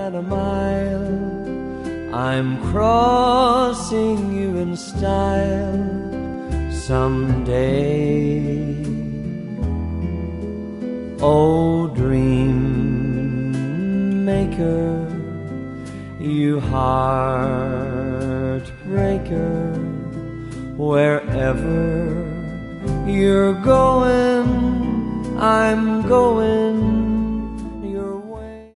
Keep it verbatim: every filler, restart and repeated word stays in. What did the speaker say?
than a mile. I'm crossing you in style someday. Oh, dream maker, you heartbreaker, wherever you're going, I'm going